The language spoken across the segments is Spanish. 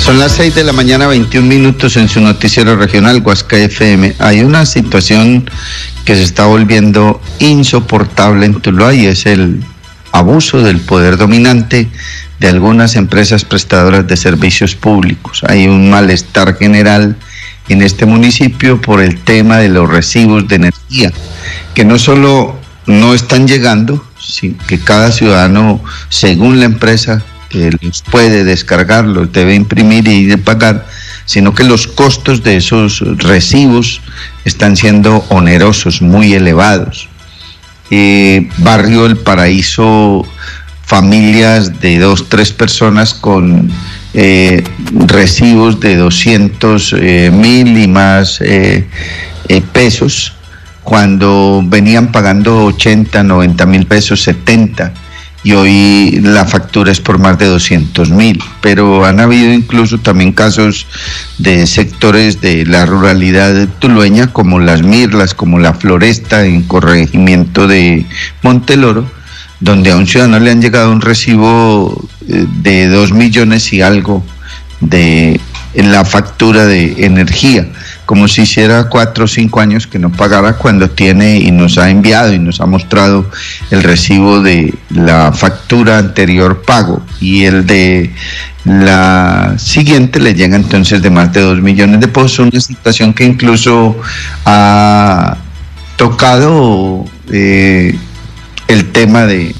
Son las 6 de la mañana, 21 minutos en su noticiero regional Guasca FM. Hay una situación que se está volviendo insoportable en Tuluá y es el abuso del poder dominante de algunas empresas prestadoras de servicios públicos. Hay un malestar general en este municipio por el tema de los recibos de energía, que no solo no están llegando, sino que cada ciudadano, según la empresa, los puede descargar, los debe imprimir y pagar, sino que los costos de esos recibos están siendo onerosos, muy elevados. Barrio El Paraíso, familias de 2, 3 personas con recibos de 200,000 y más pesos, cuando venían pagando 80, 90,000 pesos, 70, y hoy la factura es por más de 200,000. Pero han habido incluso también casos de sectores de la ruralidad tulueña, como Las Mirlas, como La Floresta, en corregimiento de Monteloro, donde a un ciudadano le han llegado un recibo de 2 millones y algo en la factura de energía, como si hiciera 4 o 5 años que no pagara, cuando tiene y nos ha enviado y nos ha mostrado el recibo de la factura anterior pago, y el de la siguiente le llega entonces de más de 2 millones de pesos. Una situación que incluso ha tocado el tema de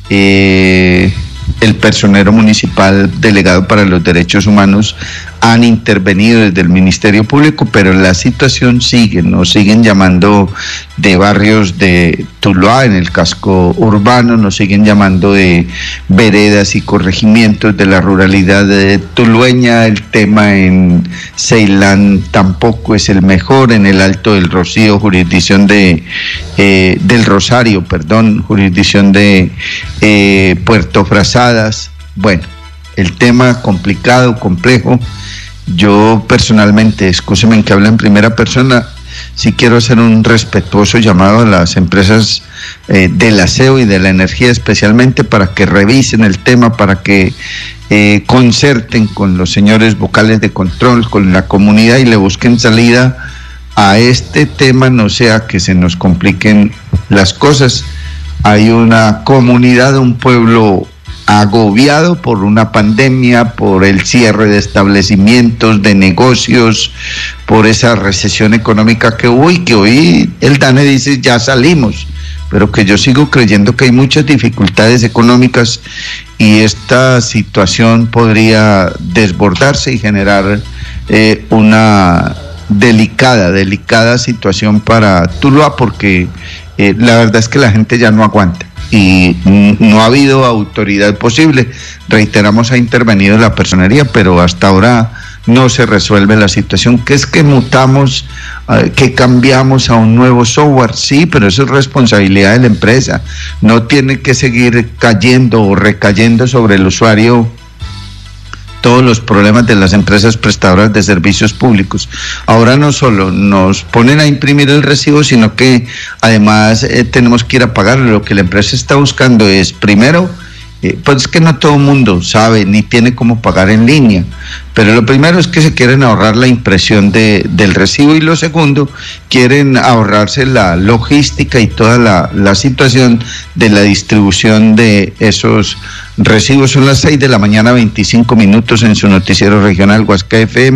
el personero municipal delegado para los derechos humanos. Han intervenido desde el Ministerio Público, pero la situación sigue, nos siguen llamando de barrios de Tuluá, en el casco urbano, nos siguen llamando de veredas y corregimientos de la ruralidad tulueña. El tema en Ceilán tampoco es el mejor, en el Alto del Rocío, jurisdicción del Rosario, jurisdicción de Puerto Frazadas. Bueno, el tema complicado, complejo. Yo personalmente, excúseme en que hable en primera persona, sí quiero hacer un respetuoso llamado a las empresas del aseo y de la energía especialmente, para que revisen el tema, para que concerten con los señores vocales de control, con la comunidad, y le busquen salida a este tema, no sea que se nos compliquen las cosas. Hay una comunidad, un pueblo agobiado por una pandemia, por el cierre de establecimientos, de negocios, por esa recesión económica que hubo, y que hoy el DANE dice ya salimos, pero que yo sigo creyendo que hay muchas dificultades económicas, y esta situación podría desbordarse y generar una delicada situación para Tuluá, porque la verdad es que la gente ya no aguanta y no ha habido autoridad posible. Reiteramos, ha intervenido la personería, pero hasta ahora no se resuelve la situación, que es que mutamos, que cambiamos a un nuevo software, sí, pero eso es responsabilidad de la empresa, no tiene que seguir cayendo o recayendo sobre el usuario todos los problemas de las empresas prestadoras de servicios públicos. Ahora no solo nos ponen a imprimir el recibo, sino que además tenemos que ir a pagarlo. Lo que la empresa está buscando es, primero, pues es que no todo el mundo sabe ni tiene cómo pagar en línea, pero lo primero es que se quieren ahorrar la impresión del recibo, y lo segundo, quieren ahorrarse la logística y toda la situación de la distribución de esos recibos. Son las 6 de la mañana, 25 minutos en su noticiero regional Guasca FM.